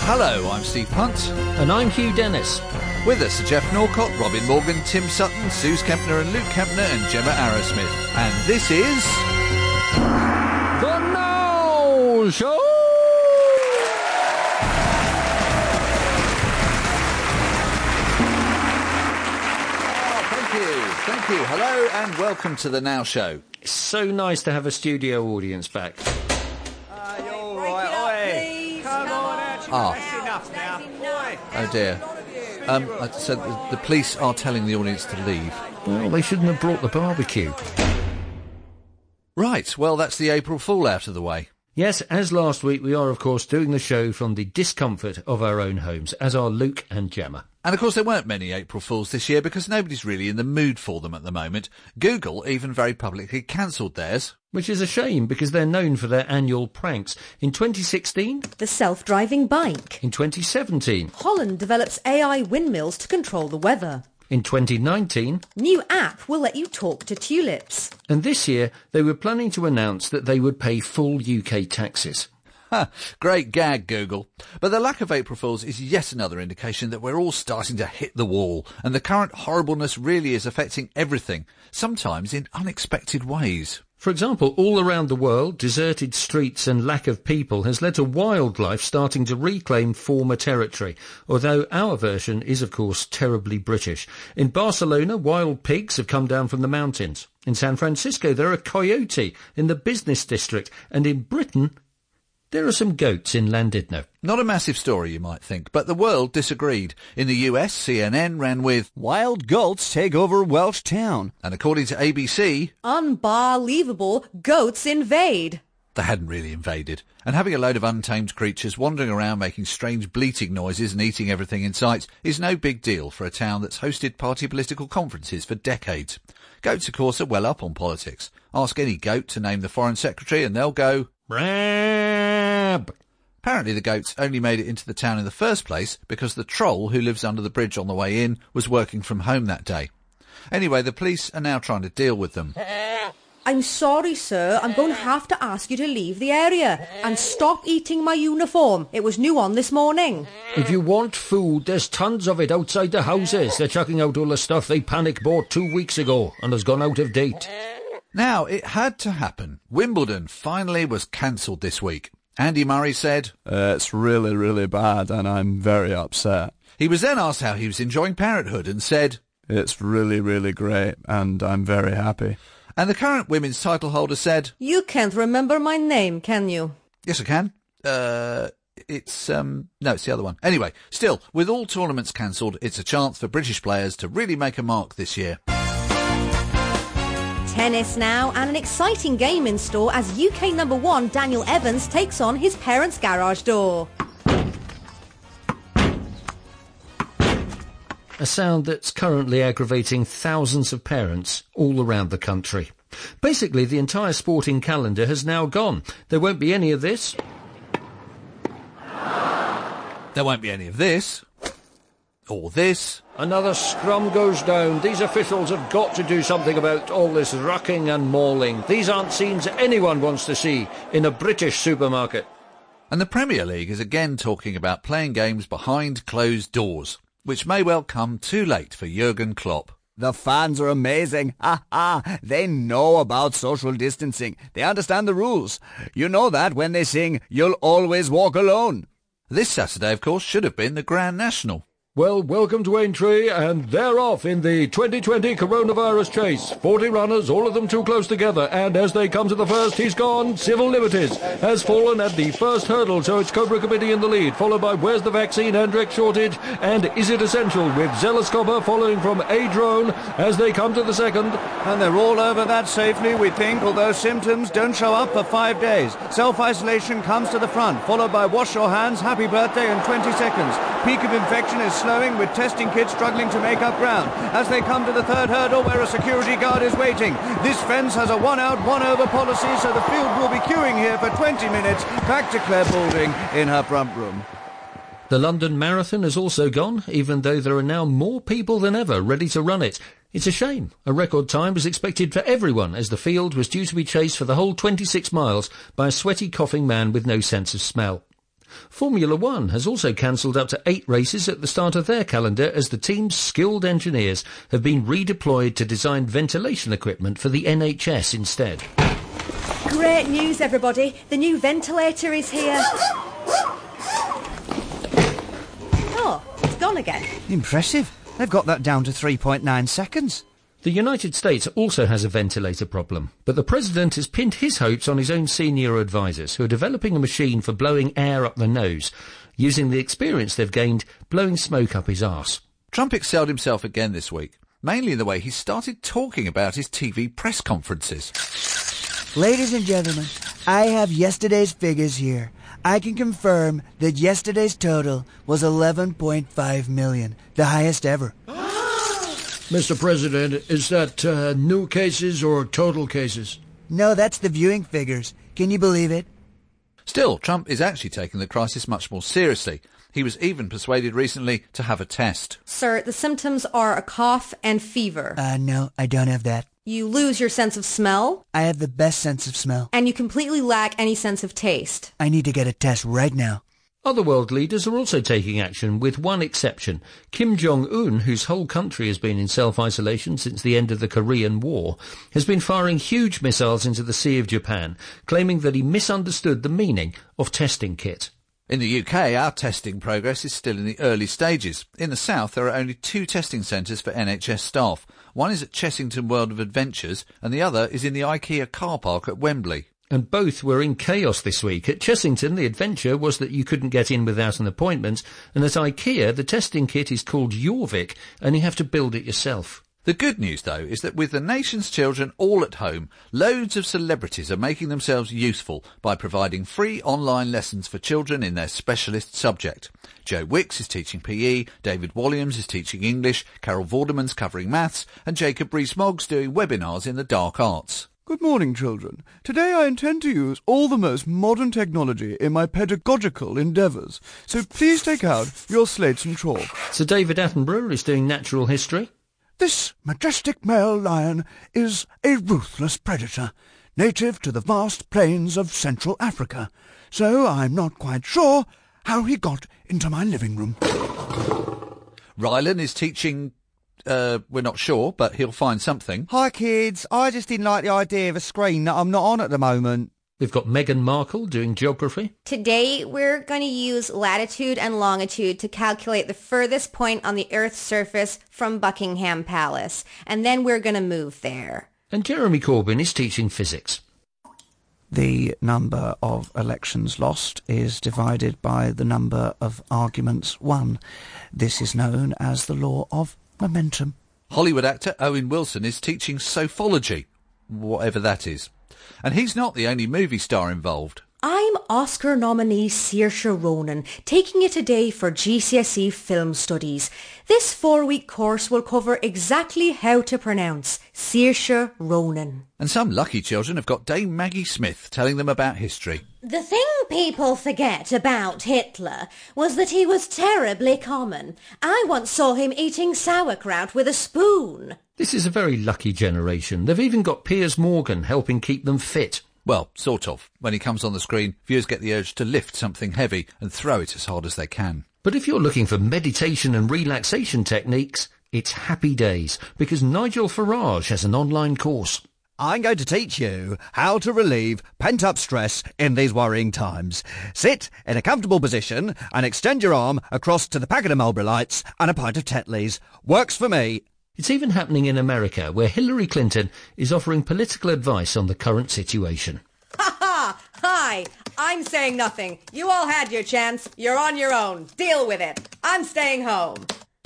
Hello, I'm Steve Punt. And I'm Hugh Dennis. With us are Jeff Norcott, Robin Morgan, Tim Sutton, Suze Kempner and Luke Kempner and Gemma Arrowsmith. And this is... The Now Show! Thank you. Hello and welcome to The Now Show. It's so nice to have a studio audience back. You're all right. Come on, that's enough now. Oh dear. So the police are telling the audience to leave. Well, they shouldn't have brought the barbecue. Right, well that's the April Fool out of the way. Yes, as last week, we are, of course, doing the show from the discomfort of our own homes, as are Luke and Gemma. And, of course, there weren't many April Fools this year because nobody's really in the mood for them at the moment. Google even very publicly cancelled theirs. Which is a shame, because they're known for their annual pranks. In 2016... the self-driving bike. In 2017... Holland develops AI windmills to control the weather. In 2019... new app will let you talk to tulips. And this year, they were planning to announce that they would pay full UK taxes. Great gag, Google. But the lack of April Fools is yet another indication that we're all starting to hit the wall, and the current horribleness really is affecting everything, sometimes in unexpected ways. For example, all around the world, deserted streets and lack of people has led to wildlife starting to reclaim former territory, although our version is, of course, terribly British. In Barcelona, wild pigs have come down from the mountains. In San Francisco, there are coyote in the business district, and in Britain... there are some goats in Llandudno. Not a massive story, you might think, but the world disagreed. In the US, CNN ran with... wild goats take over Welsh town. And according to ABC... unbelievable, goats invade. They hadn't really invaded. And having a load of untamed creatures wandering around making strange bleating noises and eating everything in sight is no big deal for a town that's hosted party political conferences for decades. Goats, of course, are well up on politics. Ask any goat to name the foreign secretary and they'll go... Brab. Apparently the goats only made it into the town in the first place because the troll who lives under the bridge on the way in was working from home that day. Anyway, the police are now trying to deal with them. I'm sorry, sir. I'm going to have to ask you to leave the area and stop eating my uniform. It was new on this morning. If you want food, there's tons of it outside the houses. They're chucking out all the stuff they panic bought 2 weeks ago and has gone out of date. Now, it had to happen. Wimbledon finally was cancelled this week. Andy Murray said... it's really, really bad and I'm very upset. He was then asked how he was enjoying parenthood and said... it's really, really great and I'm very happy. And the current women's title holder said... you can't remember my name, can you? Yes, I can. No, it's the other one. Anyway, still, with all tournaments cancelled, it's a chance for British players to really make a mark this year. Tennis now, and an exciting game in store as UK number 1 Daniel Evans takes on his parents' garage door. A sound that's currently aggravating thousands of parents all around the country. Basically, the entire sporting calendar has now gone. There won't be any of this. There won't be any of this. Or this. Another scrum goes down. These officials have got to do something about all this rucking and mauling. These aren't scenes anyone wants to see in a British supermarket. And the Premier League is again talking about playing games behind closed doors, which may well come too late for Jurgen Klopp. The fans are amazing. They know about social distancing. They understand the rules. You know that when they sing, "You'll Always Walk Alone." This Saturday, of course, should have been the Grand National. Well, welcome to Aintree, and they're off in the 2020 coronavirus chase. 40 runners, all of them too close together, and as they come to the first, he's gone. Civil Liberties has fallen at the first hurdle, so it's Cobra Committee in the lead, followed by Where's the Vaccine, Hendrik Shortage, and Is It Essential, with Zealous Copper following from A Drone as they come to the second. And they're all over that safely, we think, although symptoms don't show up for 5 days. Self-isolation comes to the front, followed by Wash Your Hands, Happy Birthday in 20 seconds. Peak of infection is slowing, with testing kits struggling to make up ground as they come to the third hurdle where a security guard is waiting. This fence has a one-out, one-over policy, so the field will be queuing here for 20 minutes. Back to Claire Balding in her front room. The London Marathon has also gone, even though there are now more people than ever ready to run it. It's a shame. A record time was expected for everyone, as the field was due to be chased for the whole 26 miles by a sweaty, coughing man with no sense of smell. Formula One has also cancelled up to 8 races at the start of their calendar as the team's skilled engineers have been redeployed to design ventilation equipment for the NHS instead. Great news, everybody. The new ventilator is here. Oh, it's gone again. Impressive. They've got that down to 3.9 seconds. The United States also has a ventilator problem, but the President has pinned his hopes on his own senior advisers who are developing a machine for blowing air up the nose, using the experience they've gained blowing smoke up his arse. Trump excelled himself again this week, mainly in the way he started talking about his TV press conferences. Ladies and gentlemen, I have yesterday's figures here. I can confirm that yesterday's total was 11.5 million, the highest ever. Mr. President, is that new cases or total cases? No, that's the viewing figures. Can you believe it? Still, Trump is actually taking the crisis much more seriously. He was even persuaded recently to have a test. Sir, the symptoms are a cough and fever. No, I don't have that. You lose your sense of smell. I have the best sense of smell. And you completely lack any sense of taste. I need to get a test right now. Other world leaders are also taking action, with one exception. Kim Jong-un, whose whole country has been in self-isolation since the end of the Korean War, has been firing huge missiles into the Sea of Japan, claiming that he misunderstood the meaning of testing kit. In the UK, our testing progress is still in the early stages. In the south, there are only 2 testing centres for NHS staff. One is at Chessington World of Adventures, and the other is in the IKEA car park at Wembley. And both were in chaos this week. At Chessington, the adventure was that you couldn't get in without an appointment, and at IKEA, the testing kit is called Jorvik, and you have to build it yourself. The good news, though, is that with the nation's children all at home, loads of celebrities are making themselves useful by providing free online lessons for children in their specialist subject. Joe Wicks is teaching PE, David Walliams is teaching English, Carol Vorderman's covering maths, and Jacob Rees-Mogg's doing webinars in the dark arts. Good morning, children. Today I intend to use all the most modern technology in my pedagogical endeavours, so please take out your slates and chalk. Sir David Attenborough is doing natural history. This majestic male lion is a ruthless predator, native to the vast plains of Central Africa, so I'm not quite sure how he got into my living room. Rylan is teaching... we're not sure, but he'll find something. Hi, kids. I just didn't like the idea of a screen that I'm not on at the moment. We've got Meghan Markle doing geography. Today, we're going to use latitude and longitude to calculate the furthest point on the Earth's surface from Buckingham Palace. And then we're going to move there. And Jeremy Corbyn is teaching physics. The number of elections lost is divided by the number of arguments won. This is known as the law of momentum. Hollywood actor Owen Wilson is teaching sophology, whatever that is. And he's not the only movie star involved. I'm Oscar nominee Saoirse Ronan, taking it today for GCSE Film Studies. This 4-week course will cover exactly how to pronounce Saoirse Ronan. And some lucky children have got Dame Maggie Smith telling them about history. The thing people forget about Hitler was that he was terribly common. I once saw him eating sauerkraut with a spoon. This is a very lucky generation. They've even got Piers Morgan helping keep them fit. Well, sort of. When he comes on the screen, viewers get the urge to lift something heavy and throw it as hard as they can. But if you're looking for meditation and relaxation techniques, it's happy days, because Nigel Farage has an online course. I'm going to teach you how to relieve pent-up stress in these worrying times. Sit in a comfortable position and extend your arm across to the packet of Marlboro Lights and a pint of Tetleys. Works for me. It's even happening in America, where Hillary Clinton is offering political advice on the current situation. Ha ha! Hi! I'm saying nothing. You all had your chance. You're on your own. Deal with it. I'm staying home.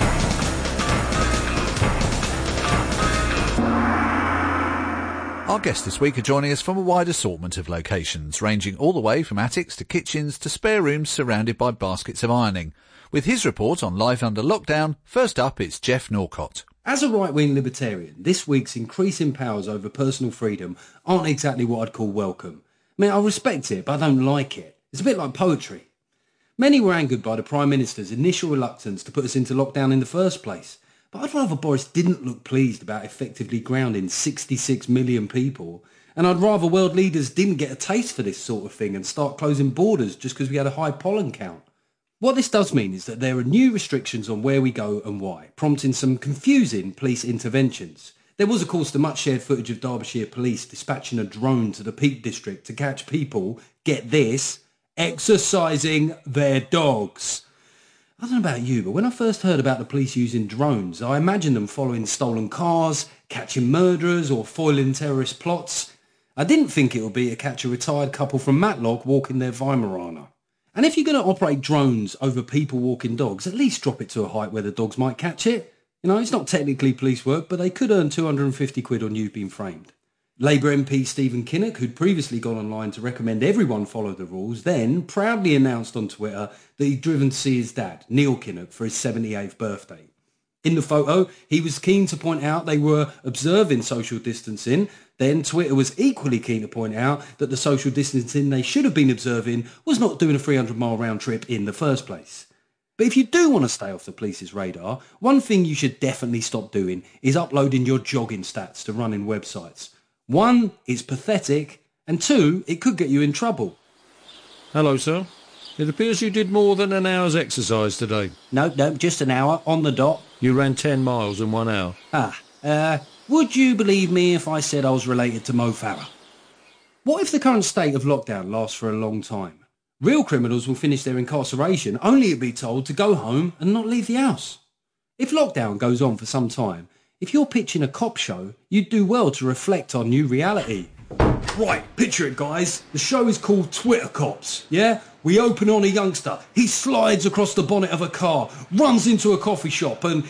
Our guests this week are joining us from a wide assortment of locations, ranging all the way from attics to kitchens to spare rooms surrounded by baskets of ironing. With his report on life under lockdown, first up it's Jeff Norcott. As a right-wing libertarian, this week's increasing powers over personal freedom aren't exactly what I'd call welcome. I mean, I respect it, but I don't like it. It's a bit like poetry. Many were angered by the Prime Minister's initial reluctance to put us into lockdown in the first place. But I'd rather Boris didn't look pleased about effectively grounding 66 million people And I'd rather world leaders didn't get a taste for this sort of thing and start closing borders just because we had a high pollen count. What this does mean is that there are new restrictions on where we go and why, prompting some confusing police interventions. There was, of course, the much-shared footage of Derbyshire police dispatching a drone to the Peak District to catch people, get this, exercising their dogs. I don't know about you, but when I first heard about the police using drones, I imagined them following stolen cars, catching murderers or foiling terrorist plots. I didn't think it would be to catch a retired couple from Matlock walking their Weimaraner. And if you're going to operate drones over people walking dogs, at least drop it to a height where the dogs might catch it. You know, it's not technically police work, but they could earn 250 quid on you being framed. Labour MP Stephen Kinnock, who'd previously gone online to recommend everyone follow the rules, then proudly announced on Twitter that he'd driven to see his dad, Neil Kinnock, for his 78th birthday. In the photo, he was keen to point out they were observing social distancing. Then Twitter was equally keen to point out that the social distancing they should have been observing was not doing a 300-mile round trip in the first place. But if you do want to stay off the police's radar, one thing you should definitely stop doing is uploading your jogging stats to running websites. 1, it's pathetic, and 2, it could get you in trouble. Hello, sir. It appears you did more than an hour's exercise today. No, just an hour, on the dot. You ran 10 miles in 1 hour. Would you believe me if I said I was related to Mo Farah? What if the current state of lockdown lasts for a long time? Real criminals will finish their incarceration only to be told to go home and not leave the house. If lockdown goes on for some time, if you're pitching a cop show, you'd do well to reflect on new reality. Right, picture it, guys. The show is called Twitter Cops, yeah? We open on a youngster. He slides across the bonnet of a car, runs into a coffee shop, and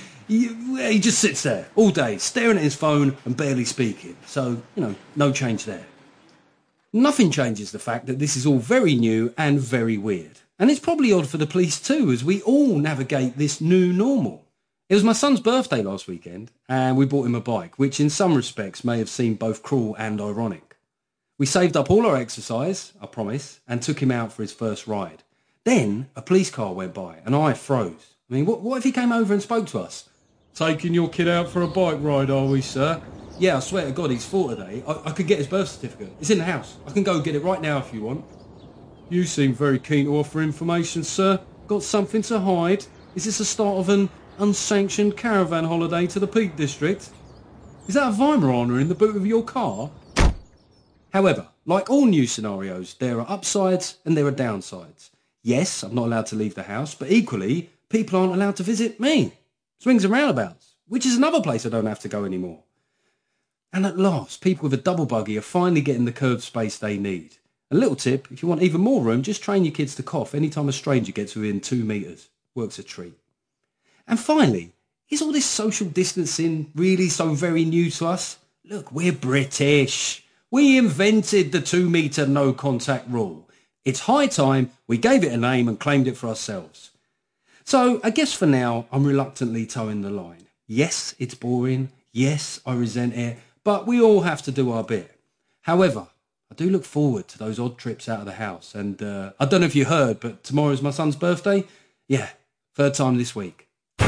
he just sits there all day, staring at his phone and barely speaking. So, no change there. Nothing changes the fact that this is all very new and very weird. And it's probably odd for the police too, as we all navigate this new normal. It was my son's birthday last weekend, and we bought him a bike, which in some respects may have seemed both cruel and ironic. We saved up all our exercise, I promise, and took him out for his first ride. Then a police car went by, and I froze. I mean, what if he came over and spoke to us? Taking your kid out for a bike ride, are we, sir? Yeah, I swear to God, he's 4 today. I could get his birth certificate. It's in the house. I can go get it right now if you want. You seem very keen to offer information, sir. Got something to hide? Is this the start of an unsanctioned caravan holiday to the Peak District? Is that a Weimaraner in the boot of your car? However, like all new scenarios, there are upsides and there are downsides. Yes, I'm not allowed to leave the house, but equally, people aren't allowed to visit me. Swings and roundabouts, which is another place I don't have to go anymore. And at last, people with a double buggy are finally getting the curb space they need. A little tip, if you want even more room, just train your kids to cough anytime a stranger gets within 2 metres. Works a treat. And finally, is all this social distancing really so very new to us? Look, we're British. We invented the 2 metre no contact rule. It's high time we gave it a name and claimed it for ourselves. So I guess for now, I'm reluctantly towing the line. Yes, it's boring. Yes, I resent it. But we all have to do our bit. However, I do look forward to those odd trips out of the house. And I don't know if you heard, but tomorrow's my son's birthday. Yeah, 3rd time this week.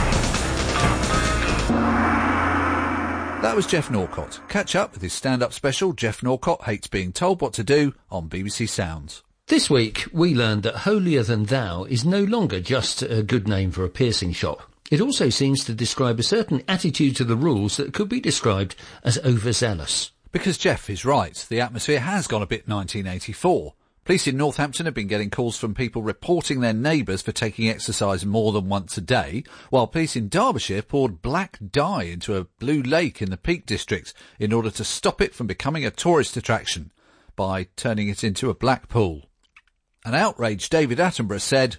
That was Jeff Norcott. Catch up with his stand-up special, Jeff Norcott Hates Being Told What to Do, on BBC Sounds. This week, we learned that Holier Than Thou is no longer just a good name for a piercing shop. It also seems to describe a certain attitude to the rules that could be described as overzealous. Because Jeff is right, the atmosphere has gone a bit 1984. Police in Northampton have been getting calls from people reporting their neighbours for taking exercise more than once a day, while police in Derbyshire poured black dye into a blue lake in the Peak District in order to stop it from becoming a tourist attraction by turning it into a black pool. An outraged David Attenborough said,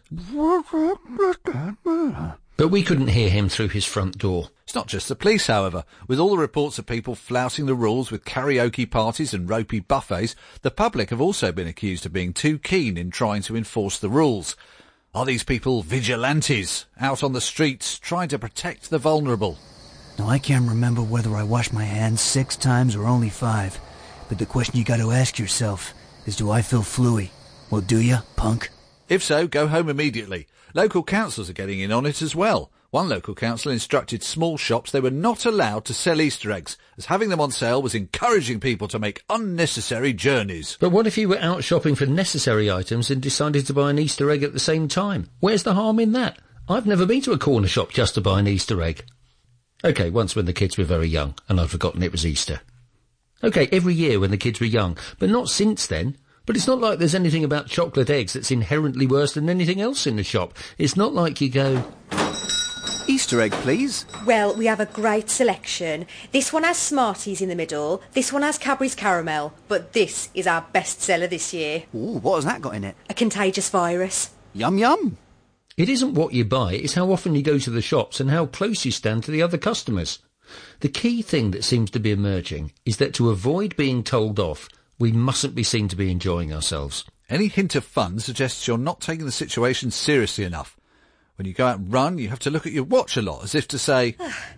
but we couldn't hear him through his front door. It's not just the police, however. With all the reports of people flouting the rules with karaoke parties and ropey buffets, the public have also been accused of being too keen in trying to enforce the rules. Are these people vigilantes, out on the streets, trying to protect the vulnerable? Now, I can't remember whether I washed my hands 6 times or only 5, but the question you got to ask yourself is, do I feel fluey? Well, do you, punk? If so, go home immediately. Local councils are getting in on it as well. One local council instructed small shops they were not allowed to sell Easter eggs, as having them on sale was encouraging people to make unnecessary journeys. But what if you were out shopping for necessary items and decided to buy an Easter egg at the same time? Where's the harm in that? I've never been to a corner shop just to buy an Easter egg. OK, once when the kids were very young, and I'd forgotten it was Easter. OK, every year when the kids were young, but not since then. But it's not like there's anything about chocolate eggs that's inherently worse than anything else in the shop. It's not like you go... Easter egg, please. Well, we have a great selection. This one has Smarties in the middle, this one has Cadbury's Caramel, but this is our best seller this year. Ooh, what has that got in it? A contagious virus. Yum yum. It isn't what you buy, it's how often you go to the shops and how close you stand to the other customers. The key thing that seems to be emerging is that to avoid being told off, we mustn't be seen to be enjoying ourselves. Any hint of fun suggests you're not taking the situation seriously enough. When you go out and run, you have to look at your watch a lot, as if to say...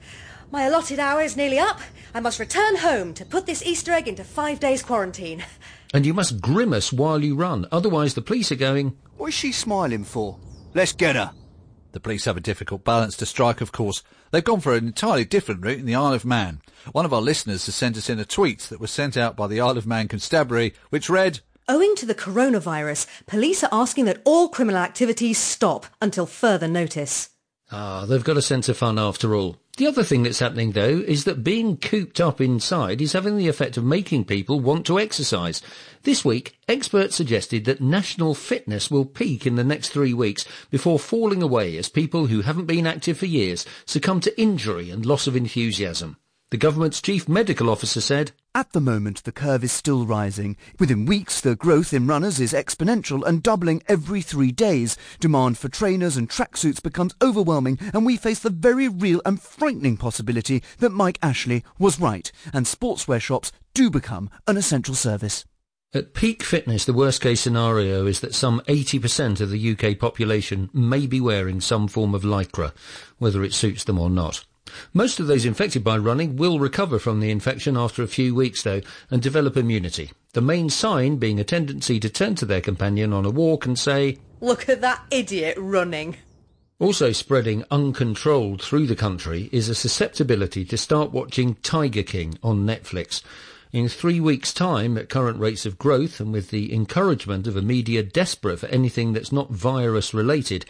My allotted hour is nearly up. I must return home to put this Easter egg into 5 days quarantine. And you must grimace while you run, otherwise the police are going... What is she smiling for? Let's get her. The police have a difficult balance to strike, of course. They've gone for an entirely different route in the Isle of Man. One of our listeners has sent us in a tweet that was sent out by the Isle of Man Constabulary, which read... Owing to the coronavirus, police are asking that all criminal activities stop until further notice. They've got a sense of fun after all. The other thing that's happening, though, is that being cooped up inside is having the effect of making people want to exercise. This week, experts suggested that national fitness will peak in the next 3 weeks before falling away as people who haven't been active for years succumb to injury and loss of enthusiasm. The government's chief medical officer said, At the moment, the curve is still rising. Within weeks, the growth in runners is exponential and doubling every 3 days. Demand for trainers and tracksuits becomes overwhelming, and we face the very real and frightening possibility that Mike Ashley was right, and sportswear shops do become an essential service. At peak fitness, the worst-case scenario is that some 80% of the UK population may be wearing some form of lycra, whether it suits them or not. Most of those infected by running will recover from the infection after a few weeks, though, and develop immunity. The main sign being a tendency to turn to their companion on a walk and say, Look at that idiot running. Also spreading uncontrolled through the country is a susceptibility to start watching Tiger King on Netflix. In 3 weeks' time, at current rates of growth and with the encouragement of a media desperate for anything that's not virus-related,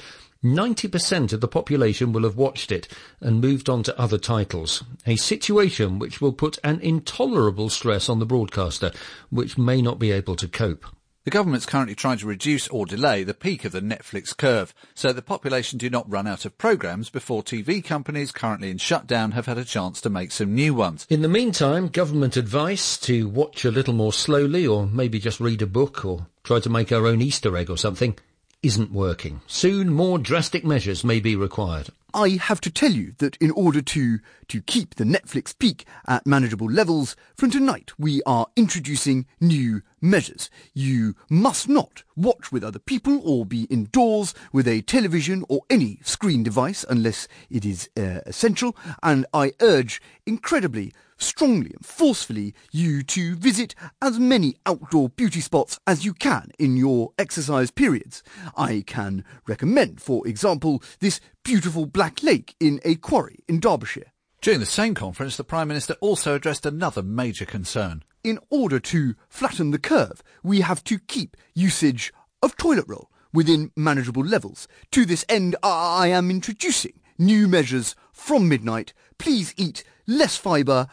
90% of the population will have watched it and moved on to other titles, a situation which will put an intolerable stress on the broadcaster, which may not be able to cope. The government's currently trying to reduce or delay the peak of the Netflix curve, so the population do not run out of programmes before TV companies currently in shutdown have had a chance to make some new ones. In the meantime, government advice to watch a little more slowly, or maybe just read a book, or try to make our own Easter egg or something, isn't working. Soon more drastic measures may be required. I have to tell you that in order to keep the Netflix peak at manageable levels, from tonight we are introducing new measures. You must not watch with other people or be indoors with a television or any screen device unless it is essential, and I urge incredibly strongly and forcefully you to visit as many outdoor beauty spots as you can in your exercise periods. I can recommend, for example, this beautiful Black Lake in a quarry in Derbyshire. During the same conference, the Prime Minister also addressed another major concern. In order to flatten the curve, we have to keep usage of toilet roll within manageable levels. To this end, I am introducing new measures from midnight. Please eat less fibre,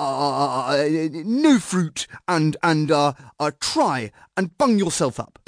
no fruit, and try and bung yourself up.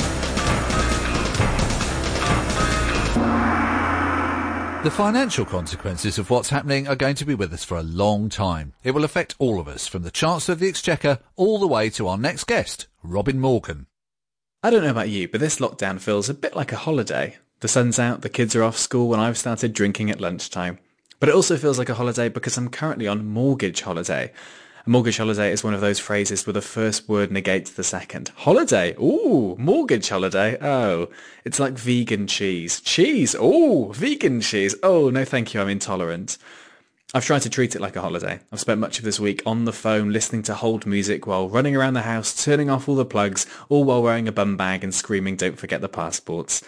The financial consequences of what's happening are going to be with us for a long time. It will affect all of us, from the Chancellor of the Exchequer all the way to our next guest, Robin Morgan. I don't know about you, but this lockdown feels a bit like a holiday. The sun's out, the kids are off school, and I've started drinking at lunchtime. But it also feels like a holiday because I'm currently on mortgage holiday. A mortgage holiday is one of those phrases where the first word negates the second. Holiday? Ooh, mortgage holiday? Oh, it's like vegan cheese. Cheese? Ooh, vegan cheese. Oh, no thank you, I'm intolerant. I've tried to treat it like a holiday. I've spent much of this week on the phone listening to hold music while running around the house, turning off all the plugs, all while wearing a bum bag and screaming, don't forget the passports.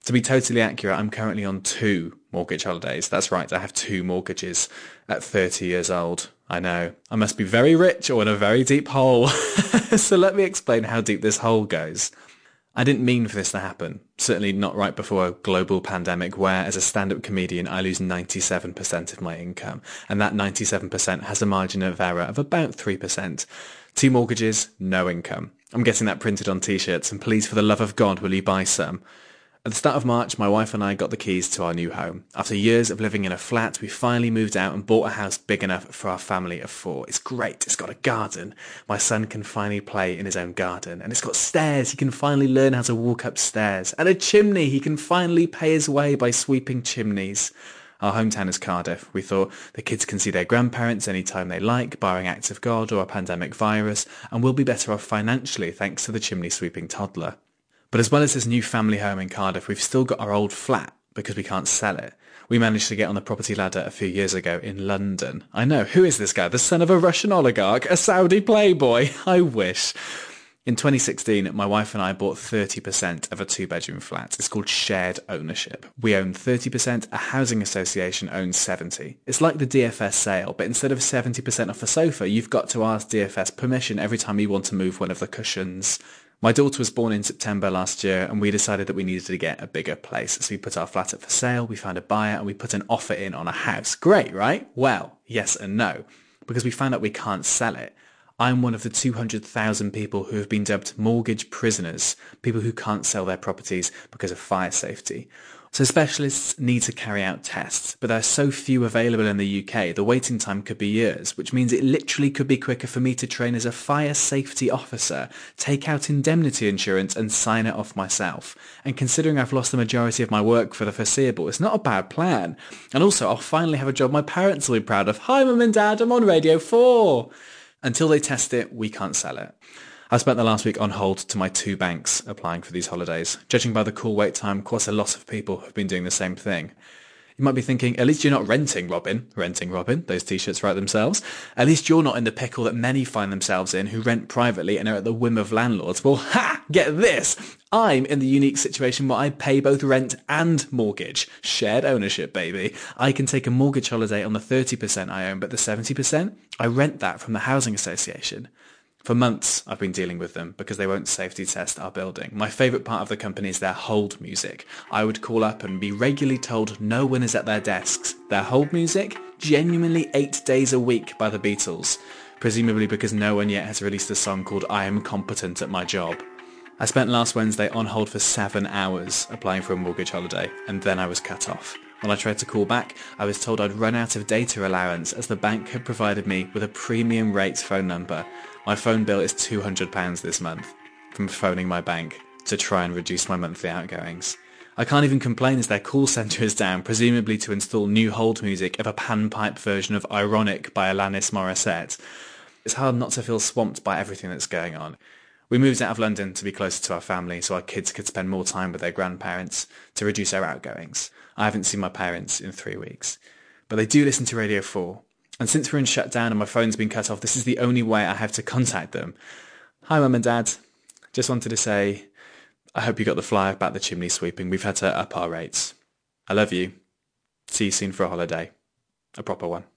To be totally accurate, I'm currently on 2 mortgage holidays. That's right, I have 2 mortgages at 30 years old. I know, I must be very rich or in a very deep hole. So let me explain how deep this hole goes. I didn't mean for this to happen, certainly not right before a global pandemic where, as a stand-up comedian, I lose 97% of my income, and that 97% has a margin of error of about 3%. 2 mortgages, no income. I'm getting that printed on t-shirts, and please, for the love of God, will you buy some? At the start of March, my wife and I got the keys to our new home. After years of living in a flat, we finally moved out and bought a house big enough for our family of 4. It's great. It's got a garden. My son can finally play in his own garden. And it's got stairs. He can finally learn how to walk upstairs. And a chimney. He can finally pay his way by sweeping chimneys. Our hometown is Cardiff. We thought the kids can see their grandparents anytime they like, barring acts of God or a pandemic virus, and we'll be better off financially thanks to the chimney-sweeping toddler. But as well as this new family home in Cardiff, we've still got our old flat because we can't sell it. We managed to get on the property ladder a few years ago in London. I know, who is this guy? The son of a Russian oligarch? A Saudi playboy? I wish. In 2016, my wife and I bought 30% of a 2-bedroom flat. It's called shared ownership. We own 30%, a housing association owns 70%. It's like the DFS sale, but instead of 70% off a sofa, you've got to ask DFS permission every time you want to move one of the cushions. My daughter was born in September last year, and we decided that we needed to get a bigger place. So we put our flat up for sale, we found a buyer, and we put an offer in on a house. Great, right? Well, yes and no, because we found out we can't sell it. I'm one of the 200,000 people who have been dubbed mortgage prisoners, people who can't sell their properties because of fire safety. So specialists need to carry out tests, but there are so few available in the UK, the waiting time could be years, which means it literally could be quicker for me to train as a fire safety officer, take out indemnity insurance and sign it off myself. And considering I've lost the majority of my work for the foreseeable, it's not a bad plan. And also, I'll finally have a job my parents will be proud of. Hi, Mum and Dad, I'm on Radio 4. Until they test it, we can't sell it. I spent the last week on hold to my 2 banks applying for these holidays. Judging by the call wait time, quite a lot of people have been doing the same thing. You might be thinking, at least you're not renting Robin. Renting Robin, those t-shirts write themselves. At least you're not in the pickle that many find themselves in who rent privately and are at the whim of landlords. Well, get this. I'm in the unique situation where I pay both rent and mortgage. Shared ownership, baby. I can take a mortgage holiday on the 30% I own, but the 70%, I rent that from the housing association. For months, I've been dealing with them because they won't safety test our building. My favourite part of the company is their hold music. I would call up and be regularly told no one is at their desks. Their hold music? Genuinely 8 days a week by the Beatles. Presumably because no one yet has released a song called I Am Competent at My Job. I spent last Wednesday on hold for 7 hours applying for a mortgage holiday, and then I was cut off. When I tried to call back, I was told I'd run out of data allowance as the bank had provided me with a premium rates phone number. My phone bill is £200 this month from phoning my bank to try and reduce my monthly outgoings. I can't even complain as their call centre is down, presumably to install new hold music of a panpipe version of Ironic by Alanis Morissette. It's hard not to feel swamped by everything that's going on. We moved out of London to be closer to our family so our kids could spend more time with their grandparents to reduce our outgoings. I haven't seen my parents in 3 weeks. But they do listen to Radio 4. And since we're in shutdown and my phone's been cut off, this is the only way I have to contact them. Hi, Mum and Dad. Just wanted to say, I hope you got the flyer about the chimney sweeping. We've had to up our rates. I love you. See you soon for a holiday. A proper one.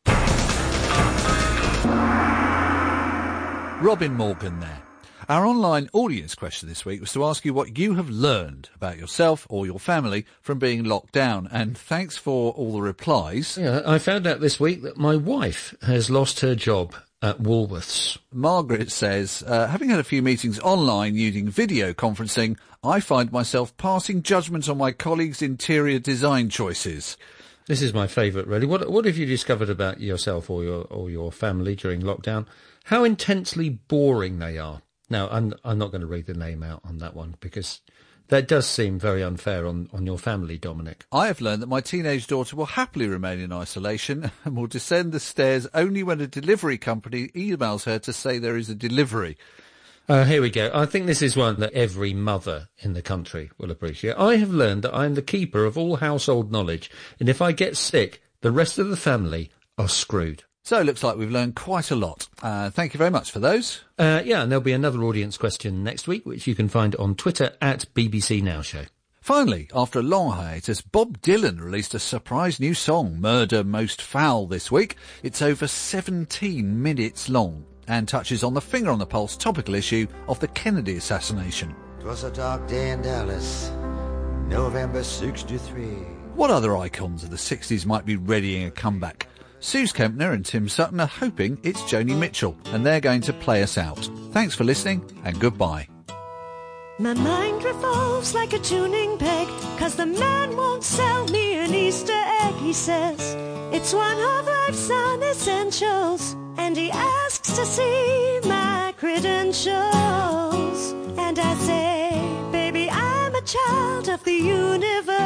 Robin Morgan there. Our online audience question this week was to ask you what you have learned about yourself or your family from being locked down. And thanks for all the replies. Yeah, I found out this week that my wife has lost her job at Woolworths. Margaret says, having had a few meetings online using video conferencing, I find myself passing judgment on my colleagues' interior design choices. This is my favourite, really. What have you discovered about yourself or your family during lockdown? How intensely boring they are. Now, I'm not going to read the name out on that one because that does seem very unfair on your family, Dominic. I have learned that my teenage daughter will happily remain in isolation and will descend the stairs only when a delivery company emails her to say there is a delivery. Here we go. I think this is one that every mother in the country will appreciate. I have learned that I am the keeper of all household knowledge, and if I get sick, the rest of the family are screwed. So it looks like we've learned quite a lot. Thank you very much for those. Yeah, and there'll be another audience question next week, which you can find on Twitter at BBC Now Show. Finally, after a long hiatus, Bob Dylan released a surprise new song, Murder Most Foul, this week. It's over 17 minutes long and touches on the finger-on-the-pulse topical issue of the Kennedy assassination. It was a dark day in Dallas, November 63. What other icons of the 60s might be readying a comeback? Suze Kempner and Tim Sutton are hoping it's Joni Mitchell, and they're going to play us out. Thanks for listening, and goodbye. My mind revolves like a tuning peg, 'cause the man won't sell me an Easter egg. He says it's one of life's non-essentials, and he asks to see my credentials. And I say, baby, I'm a child of the universe.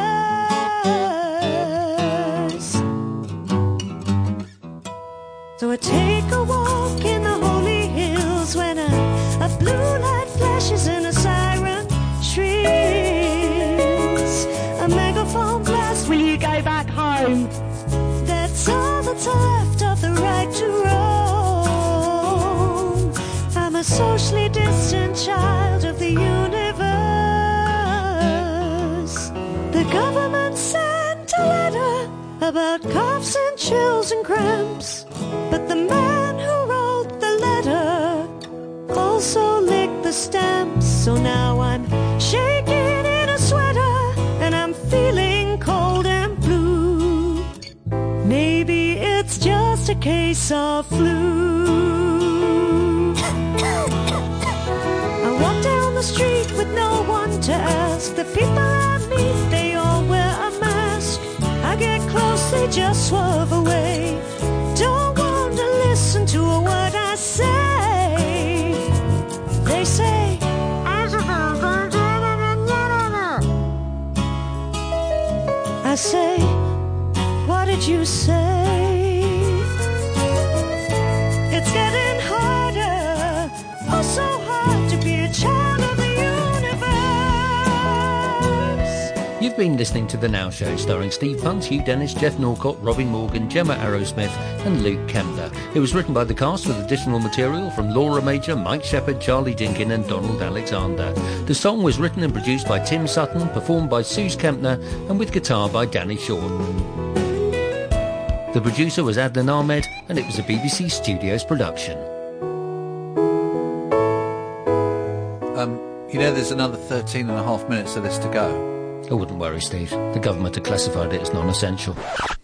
So I take a walk in the holy hills when a blue light flashes and a siren shrieks. A megaphone blast, will you go back home? That's all that's left of the right to roam. I'm a socially distant child of the universe. The government sent a letter about coughs and chills and cramps, but the man who wrote the letter also licked the stamps. So now I'm shaking in a sweater and I'm feeling cold and blue. Maybe it's just a case of flu. I walk down the street with no one to ask. The people I meet, they all wear a mask. I get close, they just swerve away. Don't want to listen to a word I say. They say, I say, what did you say? It's getting harder, oh so hard to be a child of the universe. You've been listening to The Now Show, starring Steve Punt, Hugh Dennis, Jeff Norcott, Robin Morgan, Gemma Arrowsmith and Luke Kempner. It was written by the cast with additional material from Laura Major, Mike Shepherd, Charlie Dinkin and Donald Alexander. The song was written and produced by Tim Sutton, performed by Suze Kempner and with guitar by Danny Shaw. The producer was Adnan Ahmed and it was a BBC Studios production. There's another 13 and a half minutes of this to go. I wouldn't worry, Steve. The government had classified it as non-essential.